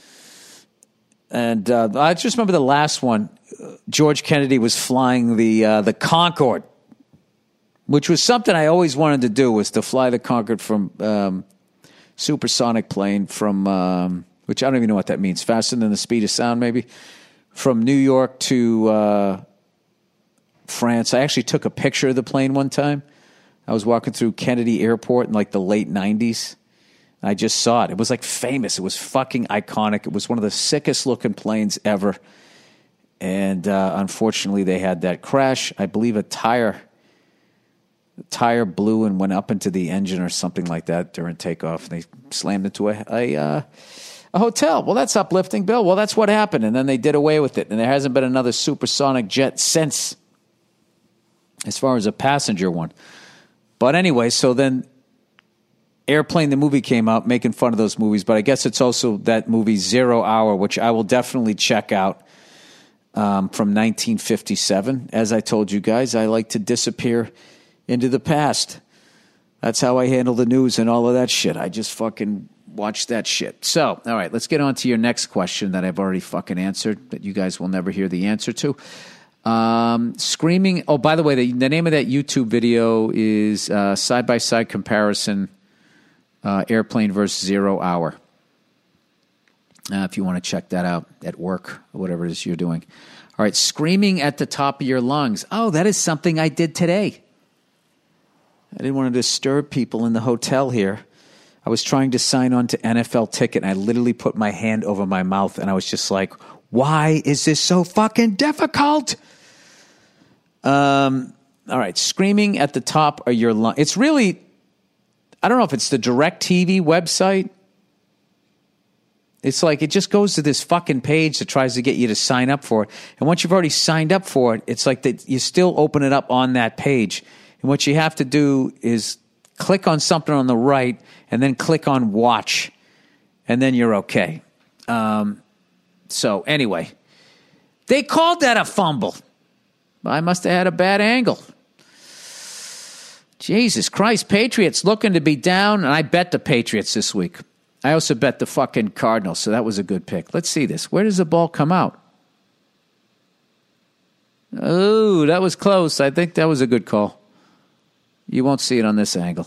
And uh, I just remember the last one. George Kennedy was flying the uh, the Concorde, which was something I always wanted to do, was to fly the Concorde from. Um, supersonic plane from, um, which I don't even know what that means, faster than the speed of sound maybe, from New York to uh, France. I actually took a picture of the plane one time. I was walking through Kennedy Airport in like the late nineties. I just saw it. It was like famous. It was fucking iconic. It was one of the sickest looking planes ever. And uh, unfortunately they had that crash. I believe a tire... The tire blew and went up into the engine or something like that during takeoff. They slammed into a a, uh, a hotel. Well, that's uplifting, Bill. Well, that's what happened, and then they did away with it. And there hasn't been another supersonic jet since, as far as a passenger one. But anyway, so then Airplane, the movie, came out, making fun of those movies. But I guess it's also that movie Zero Hour, which I will definitely check out, um, from nineteen fifty-seven. As I told you guys, I like to disappear into the past. That's how I handle the news and all of that shit. I just fucking watch that shit. So, all right, let's get on to your next question that I've already fucking answered, that you guys will never hear the answer to. Um, screaming. Oh, by the way, the, the name of that YouTube video is uh, side-by-side comparison, uh, Airplane versus Zero Hour. Uh, if you want to check that out at work or whatever it is you're doing. All right, screaming at the top of your lungs. Oh, that is something I did today. I didn't want to disturb people in the hotel here. I was trying to sign on to N F L Ticket, and I literally put my hand over my mouth, and I was just like, why is this so fucking difficult? Um, all right, screaming at the top of your lungs. It's really, I don't know if it's the DirecTV website. It's like it just goes to this fucking page that tries to get you to sign up for it. And once you've already signed up for it, it's like that you still open it up on that page. And what you have to do is click on something on the right and then click on watch. And then you're okay. Um, so anyway, they called that a fumble. I must have had a bad angle. Jesus Christ, Patriots looking to be down. And I bet the Patriots this week. I also bet the fucking Cardinals, so that was a good pick. Let's see this. Where does the ball come out? Oh, that was close. I think that was a good call. You won't see it on this angle.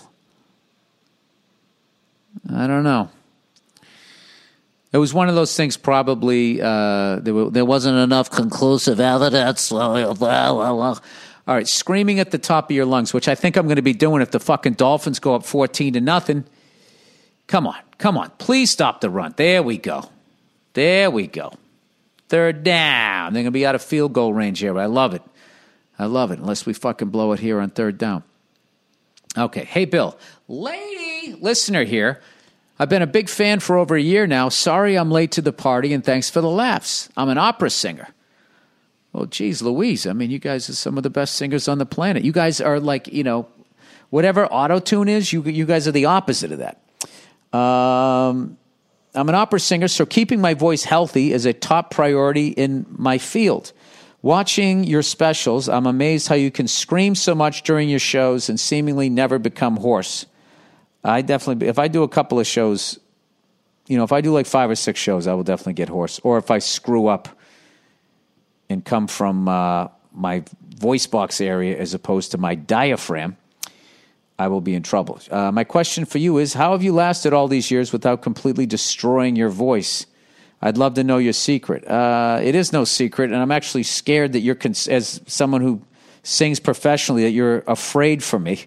I don't know. It was one of those things probably, uh, there, were, there wasn't enough conclusive evidence. All right, screaming at the top of your lungs, which I think I'm going to be doing if the fucking Dolphins go up fourteen to nothing. Come on, come on. Please stop the run. There we go. There we go. Third down. They're going to be out of field goal range here. I love it. I love it, unless we fucking blow it here on third down. Okay, hey, Bill. Lady listener here. I've been a big fan for over a year now. Sorry I'm late to the party, and thanks for the laughs. I'm an opera singer. Well, geez, Louise, I mean, you guys are some of the best singers on the planet. You guys are like, you know, whatever auto-tune is, you, you guys are the opposite of that. Um, I'm an opera singer, so keeping my voice healthy is a top priority in my field. Watching your specials, I'm amazed how you can scream so much during your shows and seemingly never become hoarse. I definitely, if I do a couple of shows, you know, if I do like five or six shows, I will definitely get hoarse. Or if I screw up and come from uh, my voice box area as opposed to my diaphragm, I will be in trouble. Uh, my question for you is, how have you lasted all these years without completely destroying your voice? I'd love to know your secret. Uh, it is no secret, and I'm actually scared that you're, cons- as someone who sings professionally, that you're afraid for me.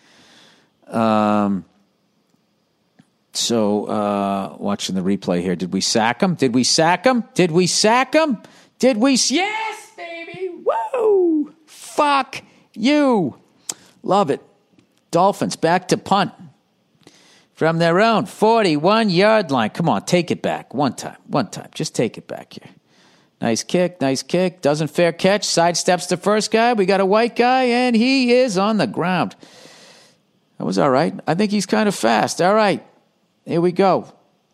Um. So, uh, watching the replay here, did we sack him? Did we sack him? Did we sack him? Did we? Yes, baby. Woo! Fuck you. Love it. Dolphins back to punt from their own forty-one-yard line. Come on, take it back. One time. One time. Just take it back here. Nice kick. Nice kick. Doesn't fair catch. Sidesteps the first guy. We got a white guy, and he is on the ground. That was all right. I think he's kind of fast. All right. Here we go.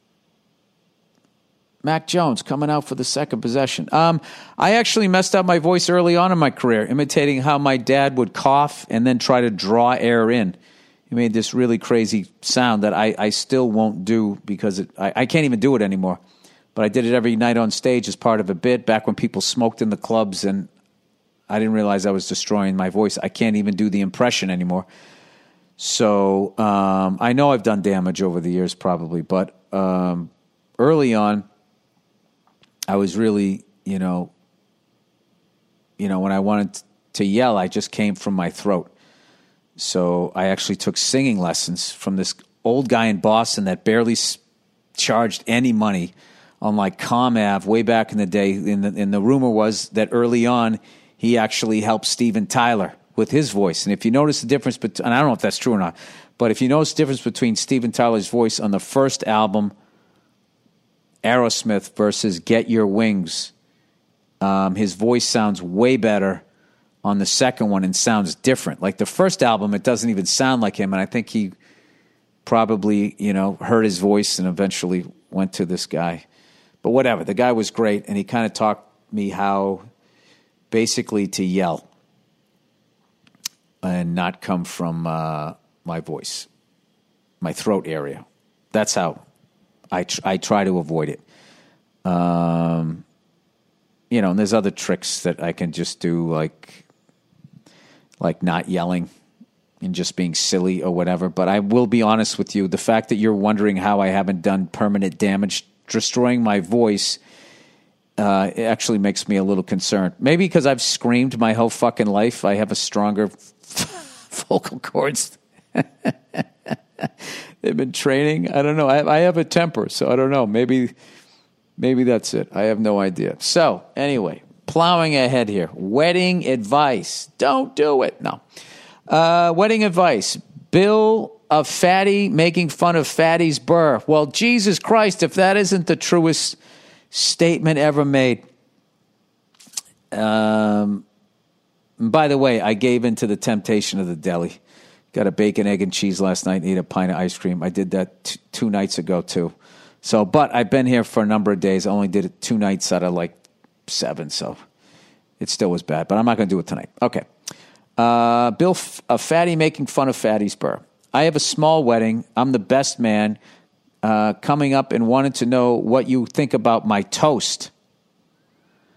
Mac Jones coming out for the second possession. Um, I actually messed up my voice early on in my career, imitating how my dad would cough and then try to draw air in. He made this really crazy sound that I, I still won't do because it, I, I can't even do it anymore. But I did it every night on stage as part of a bit back when people smoked in the clubs, and I didn't realize I was destroying my voice. I can't even do the impression anymore. So um, I know I've done damage over the years probably, but um, early on, I was really, you know, you know, when I wanted to yell, I just came from my throat. So I actually took singing lessons from this old guy in Boston that barely charged any money on like Com Ave way back in the day. And the, and the rumor was that early on, he actually helped Steven Tyler with his voice. And if you notice the difference between, and I don't know if that's true or not, but if you notice the difference between Steven Tyler's voice on the first album, Aerosmith, versus Get Your Wings, um, his voice sounds way better on the second one and sounds different. Like the first album, it doesn't even sound like him, and I think he probably, you know, heard his voice and eventually went to this guy. But whatever, the guy was great, and he kind of taught me how basically to yell and not come from uh, my voice, my throat area. That's how I tr- I try to avoid it. Um, you know, and there's other tricks that I can just do, like like not yelling and just being silly or whatever. But I will be honest with you, the fact that you're wondering how I haven't done permanent damage destroying my voice uh, it actually makes me a little concerned. Maybe because I've screamed my whole fucking life, I have a stronger vocal cords. They've been training. I don't know. I, I have a temper, so I don't know. Maybe, maybe that's it. I have no idea. So anyway, plowing ahead here. Wedding advice. Don't do it. No. Uh, wedding advice. Bill of Fatty making fun of Fatty's burr. Well, Jesus Christ, if that isn't the truest statement ever made. Um, by the way, I gave in to the temptation of the deli. Got a bacon, egg, and cheese last night and ate a pint of ice cream. I did that t- two nights ago, too. So, but I've been here for a number of days. I only did it two nights out of like seven, so it still was bad. But I'm not going to do it tonight. Okay. Uh, Bill, F- a fatty making fun of Fatty's burr. I have a small wedding. I'm the best man. Uh, coming up and wanted to know what you think about my toast.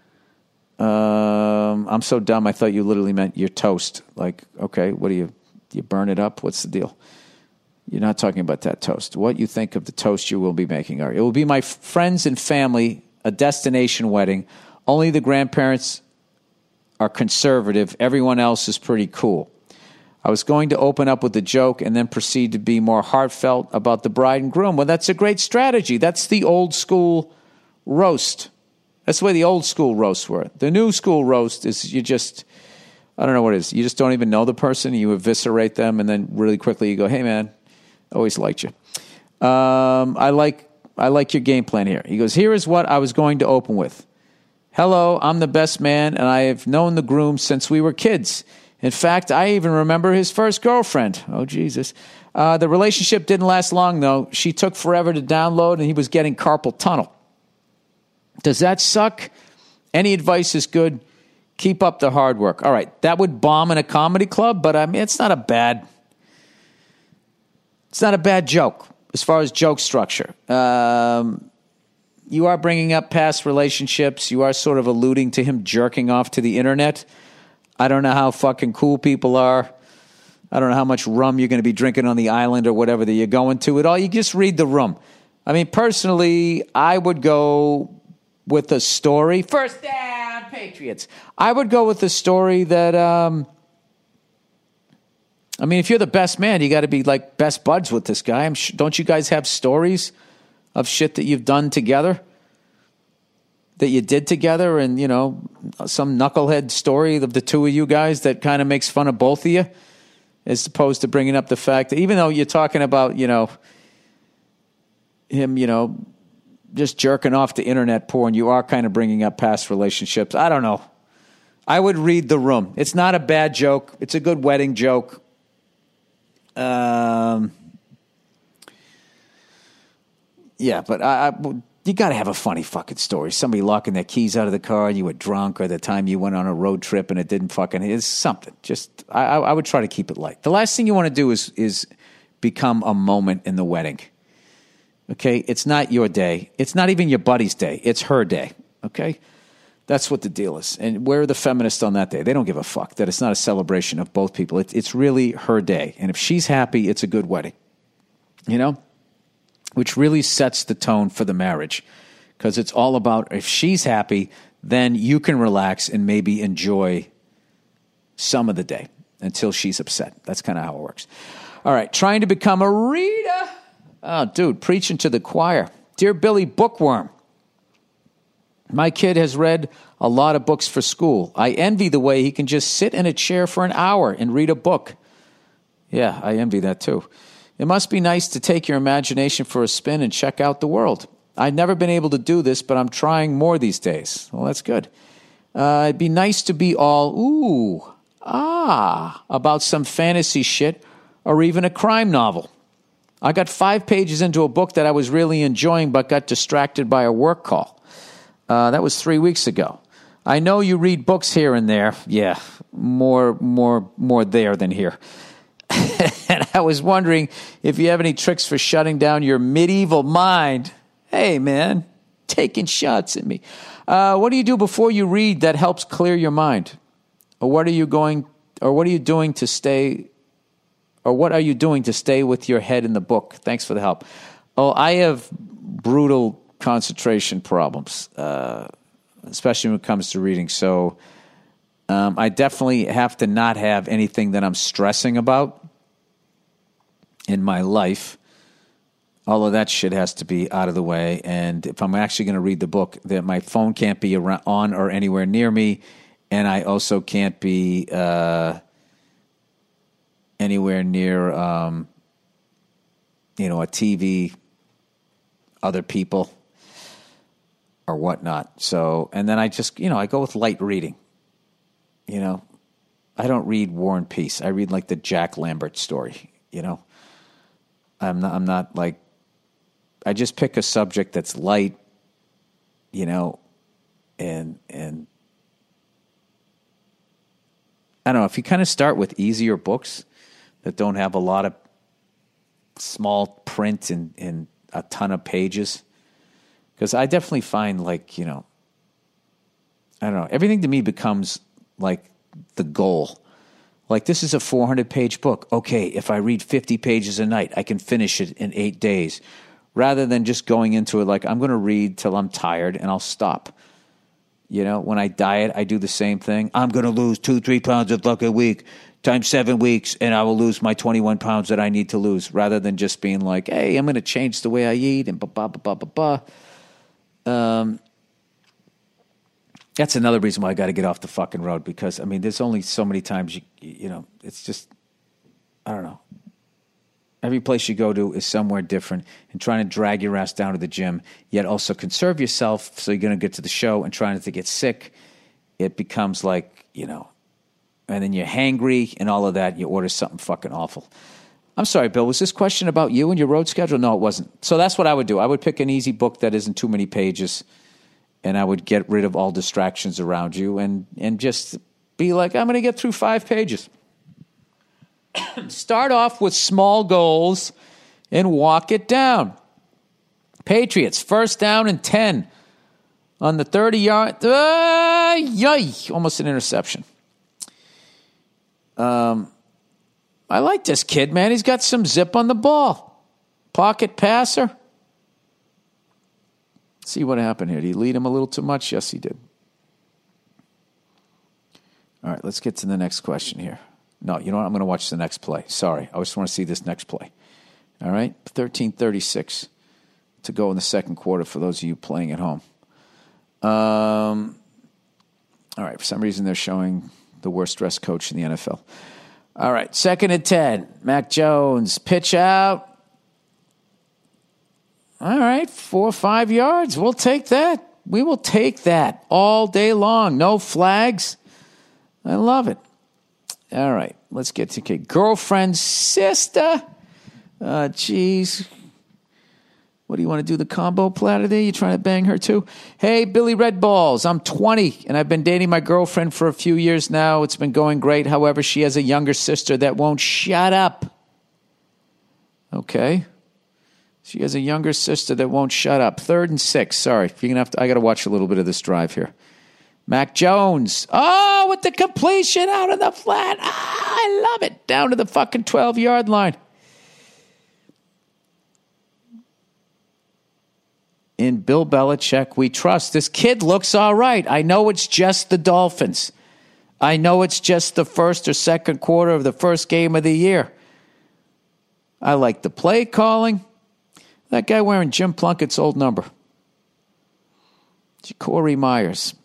Um, I'm so dumb. I thought you literally meant your toast. Like, okay, what do you Do you burn it up? What's the deal? You're not talking about that toast. What you think of the toast you will be making? All right. It will be my f- friends and family, a destination wedding. Only the grandparents are conservative. Everyone else is pretty cool. I was going to open up with a joke and then proceed to be more heartfelt about the bride and groom. Well, that's a great strategy. That's the old school roast. That's the way the old school roasts were. The new school roast is you just, I don't know what it is. You just don't even know the person. You eviscerate them, and then really quickly you go, hey, man, always liked you. Um, I like I like your game plan here. He goes, here is what I was going to open with. Hello, I'm the best man, and I have known the groom since we were kids. In fact, I even remember his first girlfriend. Oh, Jesus. Uh, the relationship didn't last long, though. She took forever to download, and he was getting carpal tunnel. Does that suck? Any advice is good. Keep up the hard work. All right, that would bomb in a comedy club, but I mean, it's not a bad, it's not a bad joke as far as joke structure. Um, you are bringing up past relationships. You are sort of alluding to him jerking off to the internet. I don't know how fucking cool people are. I don't know how much rum you're going to be drinking on the island or whatever that you're going to. It all, you just read the room. I mean, personally, I would go with a story. First down, Patriots. I would go with a story that, um, I mean, if you're the best man, you got to be like best buds with this guy. I'm sh- don't you guys have stories of shit that you've done together? That you did together, and, you know, some knucklehead story of the two of you guys that kind of makes fun of both of you, as opposed to bringing up the fact that even though you're talking about, you know, him, you know, just jerking off to internet porn, you are kind of bringing up past relationships. I don't know. I would read the room. It's not a bad joke. It's a good wedding joke. Um, yeah, but I... I You got to have a funny fucking story. Somebody locking their keys out of the car and you were drunk, or the time you went on a road trip and it didn't fucking, it's something. Just, I, I would try to keep it light. The last thing you want to do is, is become a moment in the wedding. Okay? It's not your day. It's not even your buddy's day. It's her day. Okay? That's what the deal is. And where are the feminists on that day? They don't give a fuck that it's not a celebration of both people. It, it's really her day. And if she's happy, it's a good wedding. You know? Which really sets the tone for the marriage, because it's all about, if she's happy, then you can relax and maybe enjoy some of the day until she's upset. That's kind of how it works. All right, trying to become a reader. Oh, dude, preaching to the choir. Dear Billy Bookworm, my kid has read a lot of books for school. I envy the way he can just sit in a chair for an hour and read a book. Yeah, I envy that too. It must be nice to take your imagination for a spin and check out the world. I've never been able to do this, but I'm trying more these days. Well, that's good. Uh, it'd be nice to be all, ooh, ah, about some fantasy shit or even a crime novel. I got five pages into a book that I was really enjoying but got distracted by a work call. Uh, that was three weeks ago. I know you read books here and there. Yeah, more, more, more there than here. And I was wondering if you have any tricks for shutting down your medieval mind. Hey, man, taking shots at me. Uh, what do you do before you read that helps clear your mind? Or what are you going, or what are you doing to stay, or what are you doing to stay with your head in the book? Thanks for the help. Oh, I have brutal concentration problems, uh, especially when it comes to reading. So um, I definitely have to not have anything that I'm stressing about in my life. All of that shit has to be out of the way. And if I'm actually going to read the book, that my phone can't be around, on or anywhere near me. And I also can't be uh, anywhere near, um, you know, a T V, other people, or whatnot. So, and then I just, you know, I go with light reading. You know, I don't read War and Peace. I read like the Jack Lambert story, you know. I'm not, I'm not like, I just pick a subject that's light, you know, and, and I don't know, if you kind of start with easier books that don't have a lot of small print and, and a ton of pages, because I definitely find, like, you know, I don't know, everything to me becomes like the goal. Like, this is a four hundred page book. Okay, if I read fifty pages a night, I can finish it in eight days. Rather than just going into it like, I'm going to read till I'm tired and I'll stop. You know, when I diet, I do the same thing. I'm going to lose two, three pounds of luck a week times seven weeks, and I will lose my twenty-one pounds that I need to lose, rather than just being like, hey, I'm going to change the way I eat and ba ba ba ba ba ba. Um, that's another reason why I got to get off the fucking road, because, I mean, there's only so many times, you you know, it's just, I don't know. Every place you go to is somewhere different, and trying to drag your ass down to the gym, yet also conserve yourself so you're going to get to the show and trying not to get sick. It becomes like, you know, and then you're hangry and all of that. You order something fucking awful. I'm sorry, Bill, was this question about you and your road schedule? No, it wasn't. So that's what I would do. I would pick an easy book that isn't too many pages, and I would get rid of all distractions around you and, and just be like, I'm going to get through five pages. Start off with small goals and walk it down. Patriots, first down and ten on the thirty-yard. Uh, yay, almost an interception. Um, I like this kid, man. He's got some zip on the ball. Pocket passer. See what happened here. Did he lead him a little too much? Yes, he did. All right, let's get to the next question here. No, you know what? I'm going to watch the next play. Sorry. I just want to see this next play. All right? thirteen thirty-six to go in the second quarter for those of you playing at home. Um, all right. For some reason, they're showing the worst dressed coach in the N F L. All right. Second and ten. Mac Jones. Pitch out. All right. Four or five yards. We'll take that. We will take that all day long. No flags. I love it. All right, let's get to okay. Girlfriend's sister. Uh, geez. What do you want to do, the combo platter there? You trying to bang her too? Hey, Billy Red Balls, I'm twenty, and I've been dating my girlfriend for a few years now. It's been going great. However, she has a younger sister that won't shut up. Okay. She has a younger sister that won't shut up. Third and six. Sorry, you're gonna have to. I got to watch a little bit of this drive here. Mac Jones. Oh, with the completion out of the flat. Ah, I love it. Down to the fucking twelve-yard line. In Bill Belichick, we trust. This kid looks all right. I know it's just the Dolphins. I know it's just the first or second quarter of the first game of the year. I like the play calling. That guy wearing Jim Plunkett's old number. Corey Myers.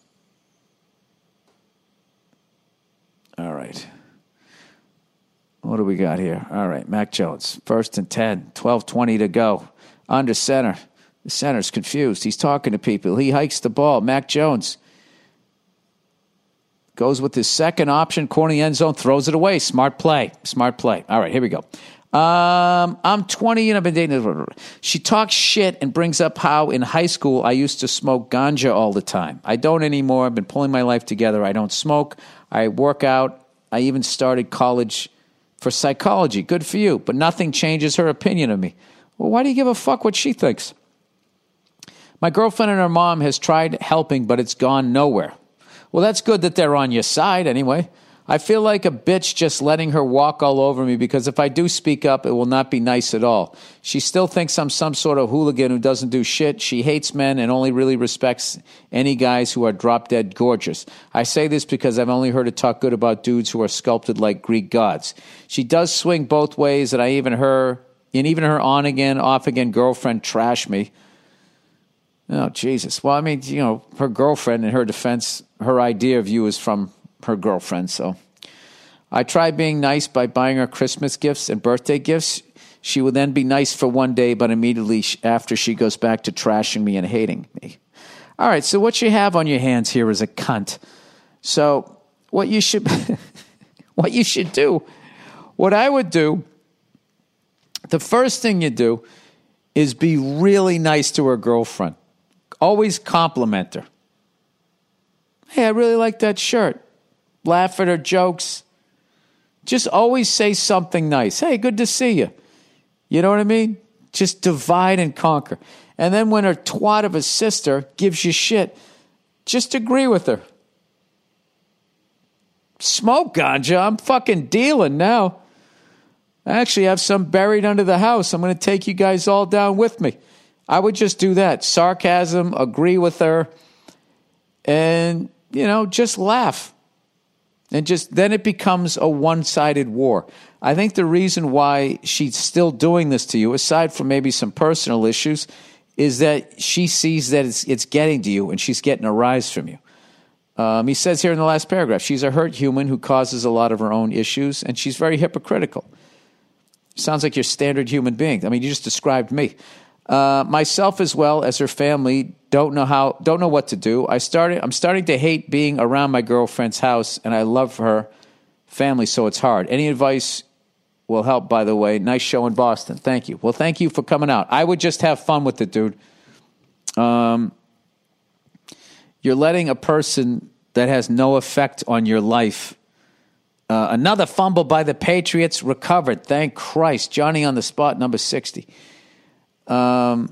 All right. What do we got here? All right, Mac Jones. First and ten. twelve twenty to go. Under center. The center's confused. He's talking to people. He hikes the ball. Mac Jones goes with his second option. Corner the end zone. Throws it away. Smart play. Smart play. All right, here we go. Um, I'm twenty and I've been dating. She talks shit and brings up how in high school I used to smoke ganja all the time. I don't anymore. I've been pulling my life together. I don't smoke. I work out. I even started college for psychology. Good for you. But nothing changes her opinion of me. Well, why do you give a fuck what she thinks? My girlfriend and her mom has tried helping, but it's gone nowhere. Well, that's good that they're on your side anyway. I feel like a bitch just letting her walk all over me because if I do speak up, it will not be nice at all. She still thinks I'm some sort of hooligan who doesn't do shit. She hates men and only really respects any guys who are drop-dead gorgeous. I say this because I've only heard her talk good about dudes who are sculpted like Greek gods. She does swing both ways, and I even her, and even her on-again, off-again girlfriend trash me. Oh, Jesus. Well, I mean, you know, her girlfriend, in her defense, her idea of you is from her girlfriend, so. I try being nice by buying her Christmas gifts and birthday gifts. She will then be nice for one day, but immediately after she goes back to trashing me and hating me. All right, so what you have on your hands here is a cunt. So what you should what you should do, what I would do, the first thing you do is be really nice to her girlfriend. Always compliment her. Hey, I really like that shirt. Laugh at her jokes. Just always say something nice. Hey, good to see you. You know what I mean? Just divide and conquer. And then when her twat of a sister gives you shit, just agree with her. smoke ganja. I'm fucking dealing now. I actually have some buried under the house. I'm going to take you guys all down with me. I would just do that. Sarcasm, agree with her, and, you know, just laugh. And just then it becomes a one-sided war. I think the reason why she's still doing this to you, aside from maybe some personal issues, is that she sees that it's, it's getting to you and she's getting a rise from you. Um, he says here in the last paragraph, she's a hurt human who causes a lot of her own issues, and she's very hypocritical. Sounds like your standard human being. I mean, you just described me. Uh, myself as well as her family don't know how, don't know what to do. I started, I'm starting to hate being around my girlfriend's house, and I love her family, so it's hard. Any advice will help, by the way. Nice show in Boston. Thank you. Well, thank you for coming out. I would just have fun with it, dude. Um, you're letting a person that has no effect on your life. Uh, another fumble by the Patriots recovered. Thank Christ. Johnny on the spot, number sixty. Um,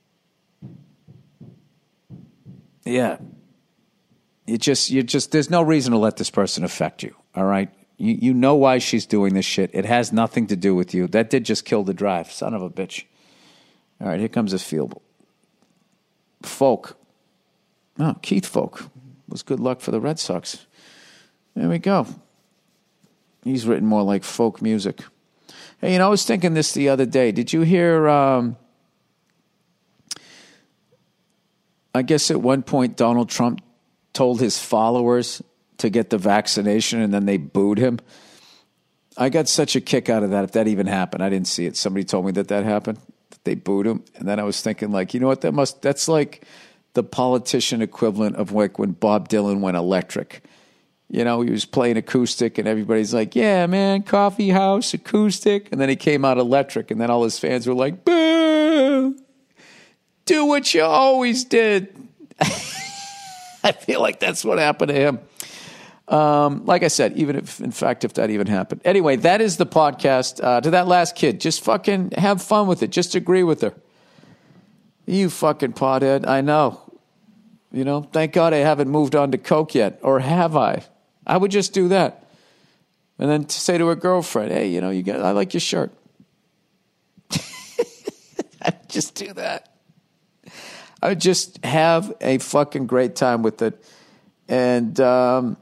yeah. You just, you just, there's no reason to let this person affect you. All right. You, you know why she's doing this shit. It has nothing to do with you. That did just kill the drive. Son of a bitch. All right. Here comes a field. Folk. Oh, Keith Folk. Was good luck for the Red Sox. There we go. He's written more like folk music. Hey, you know, I was thinking this the other day. Did you hear, um, I guess at one point Donald Trump told his followers to get the vaccination and then they booed him? I got such a kick out of that, if that even happened. I didn't see it. Somebody told me that that happened, that they booed him. And then I was thinking, like, you know what, that must, that's like the politician equivalent of like when Bob Dylan went electric. You know, he was playing acoustic and everybody's like, yeah, man, coffee house, acoustic. And then he came out electric and then all his fans were like, boo, do what you always did. I feel like that's what happened to him. Um, like I said, even if, in fact, if that even happened. Anyway, that is the podcast. Uh, to that last kid, just fucking have fun with it. Just agree with her. You fucking pothead. I know. You know, thank God I haven't moved on to coke yet. Or have I? I would just do that. And then to say to her girlfriend, hey, you know, you got, I like your shirt. I'd just do that. I would just have a fucking great time with it. And, um,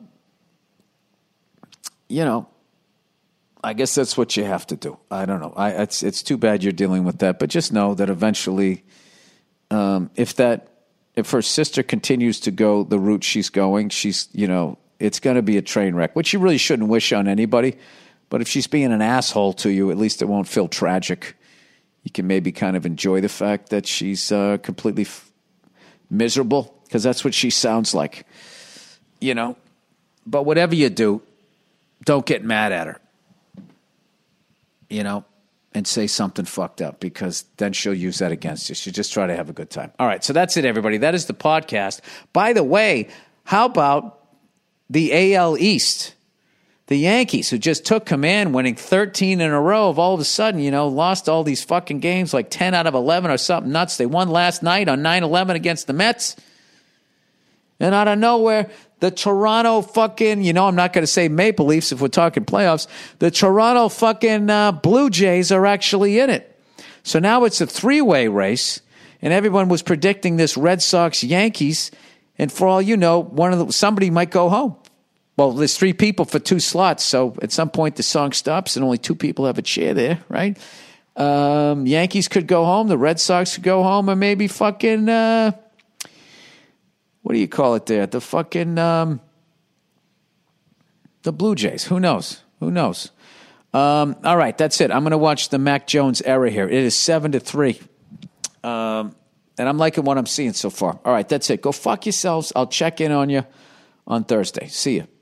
you know, I guess that's what you have to do. I don't know. I, it's, it's too bad you're dealing with that. But just know that eventually, um, if that, if her sister continues to go the route she's going, she's, you know, it's going to be a train wreck, which you really shouldn't wish on anybody. But if she's being an asshole to you, at least it won't feel tragic. You can maybe kind of enjoy the fact that she's uh, completely f- miserable, because that's what she sounds like, you know. But whatever you do, don't get mad at her, you know, and say something fucked up, because then she'll use that against you. She'll just try to have a good time. All right, so that's it, everybody. That is the podcast. By the way, how about the A L East? The Yankees, who just took command, winning thirteen in a row, have all of a sudden, you know, lost all these fucking games, like ten out of eleven or something nuts. They won last night on nine eleven against the Mets. And out of nowhere, the Toronto fucking, you know, I'm not going to say Maple Leafs if we're talking playoffs. The Toronto fucking uh, Blue Jays are actually in it. So now it's a three-way race, and everyone was predicting this Red Sox Yankees. And for all you know, one of the, somebody might go home. Well, there's three people for two slots, so at some point the song stops and only two people have a chair there, right? Um, Yankees could go home, the Red Sox could go home, or maybe fucking, uh, what do you call it there? The fucking, um, the Blue Jays. Who knows? Who knows? Um, all right, that's it. I'm going to watch the Mac Jones era here. It is seven to three. Um, and I'm liking what I'm seeing so far. All right, that's it. Go fuck yourselves. I'll check in on you on Thursday. See you.